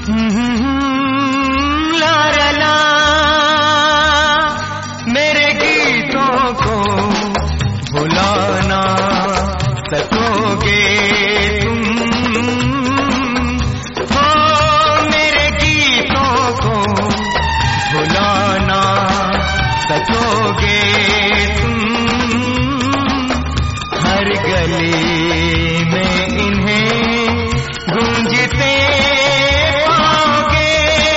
ला ला ला, मेरे गीतों को भुला ना सकोगे तुम, हो मेरे गीतों को भुला ना सकोगे तुम। हर गली में इन्हें गूंजते पाओगे,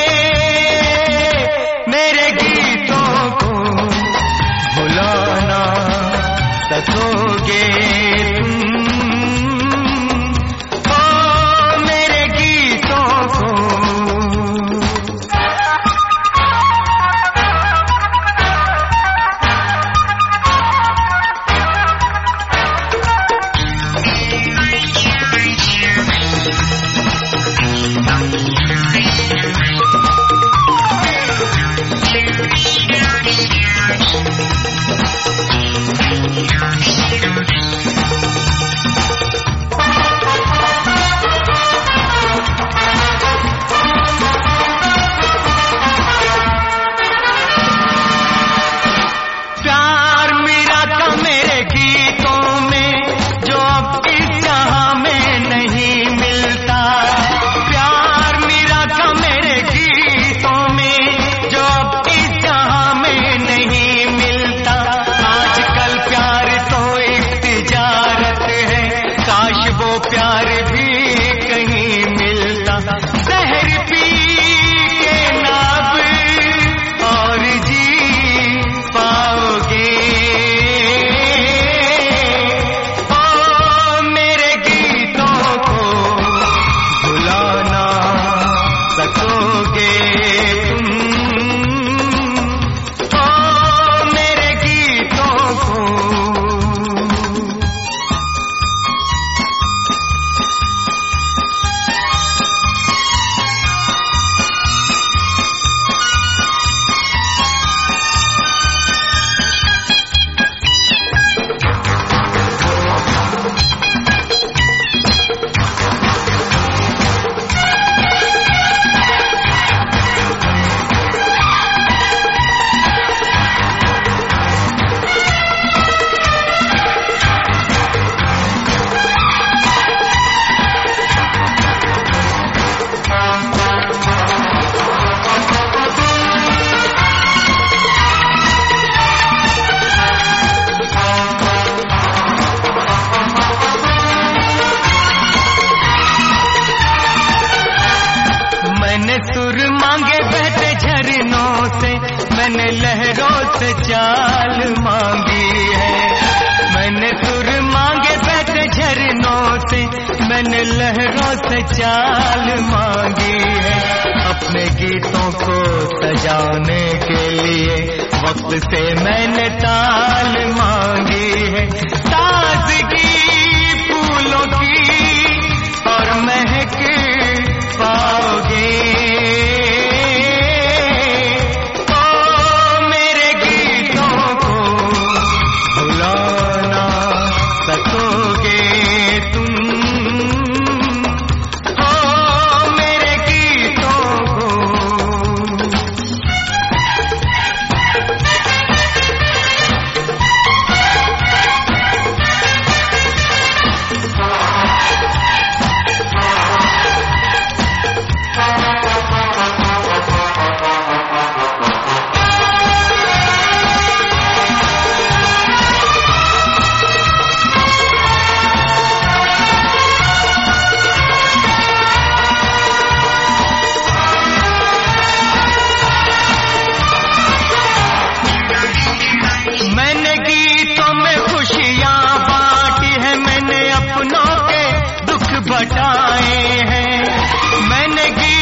मेरे गीतों को भुला ना सकोगे तुम, हो मेरे गीतों को। प्यार भी कहीं मिलता, जहर पी के नाब और जी पाओगे, ओ मेरे गीतों को भुला ना सकोगे तुम, ओ मेरे गीतों को। मैंने सुर मांगे बहते झरनों से, मैंने लहरों से चाल मांगी है। मैंने सुर मांगे बहते झरनों से, मैंने लहरों से चाल मांगी है। अपने गीतों को सजाने के लिए वक्त से मैंने ताल मांगी है। ताजगी फूलों की और महक पाओगे, ओ मेरे गीतों को भुला ना सकोगे तुम, ओ मेरे गीतों को। मैंने गीतों में खुशियाँ बांटी है, मैंने अपनों के दुख बटाए हैं। मैंने